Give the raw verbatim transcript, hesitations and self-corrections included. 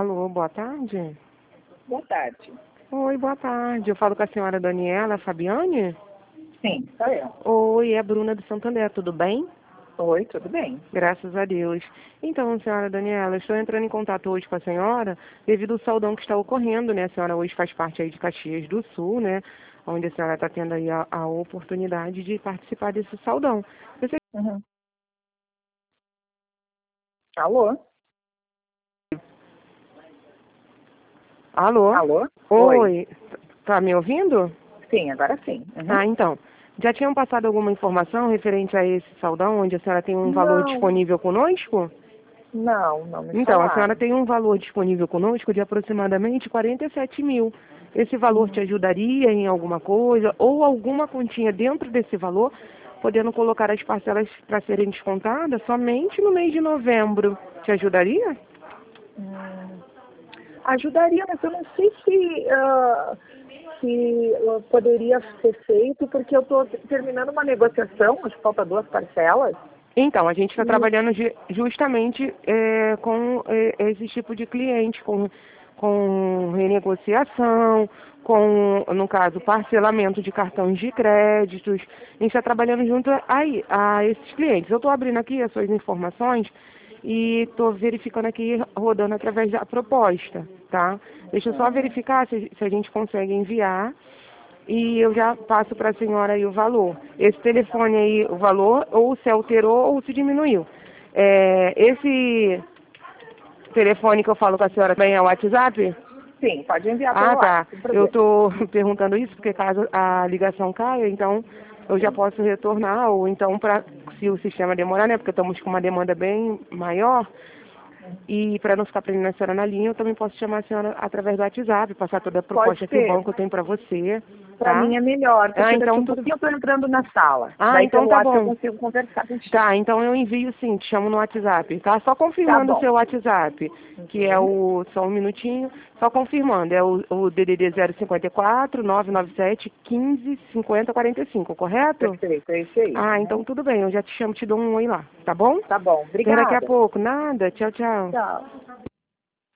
Alô, boa tarde. Boa tarde. Oi, boa tarde. Eu falo com a senhora Daniela Fabiane? Sim, sou eu. Oi, é a Bruna do Santander, tudo bem? Oi, tudo bem? Graças a Deus. Então, senhora Daniela, eu estou entrando em contato hoje com a senhora devido ao saudão que está ocorrendo, né? A senhora hoje faz parte aí de Caxias do Sul, né? Onde a senhora está tendo aí a, a oportunidade de participar desse saudão. Você... Uhum. Alô? Alô? Alô? Oi, tá me ouvindo? Sim, agora sim. Uhum. Ah, então. Já tinham passado alguma informação referente a esse saudão, onde a senhora tem um valor Não, disponível conosco? não, não me Então, a falaram. senhora tem um valor disponível conosco de aproximadamente quarenta e sete mil. Esse valor te Uhum. ajudaria em alguma coisa, ou alguma continha dentro desse valor, podendo colocar as parcelas para serem descontadas somente no mês de novembro. Te ajudaria? Hum, ajudaria, mas eu não sei se, ah, se ah, poderia ser feito, porque eu estou terminando uma negociação, acho que falta duas parcelas. Então, a gente está E, trabalhando ju- justamente é, com é, esse tipo de cliente, com, com renegociação, com, no caso, parcelamento de cartões de créditos. A gente está trabalhando junto aí, a esses clientes. Eu estou abrindo aqui as suas informações e estou verificando aqui, rodando através da proposta, tá? Deixa eu só verificar se, se a gente consegue enviar e eu já passo para a senhora aí o valor. Esse telefone aí, o valor, ou se alterou ou se diminuiu. É, esse telefone que eu falo com a senhora também é o WhatsApp? sim, pode enviar pelo Ah, tá. WhatsApp, sem Eu problema. estou perguntando isso porque caso a ligação caia, então eu já posso retornar, ou então, pra, se o sistema demorar, né, porque estamos com uma demanda bem maior, e para não ficar prendendo a senhora na linha, eu também posso chamar a senhora através do WhatsApp, passar toda a Pode proposta que o ser. banco tem para você, Para tá? mim é melhor, Ah, porque daqui então um tudo. pouquinho eu estou entrando na sala. Ah, Daí então pelo tá WhatsApp eu bom. consigo conversar contigo. Tá, então eu envio sim, te chamo no WhatsApp, tá? Só Tá confirmando o bom. seu WhatsApp, que é Uhum. o, só um minutinho, só confirmando, é o, o D D D zero cinquenta e quatro, nove nove sete, quinze, cinquenta, quarenta e cinco, correto? Perfeito, é isso aí. Ah, então Uhum. tudo bem, eu já te chamo, te dou um oi lá, tá bom? Tá bom, Até daqui a obrigada. pouco, nada, tchau, tchau. Tchau.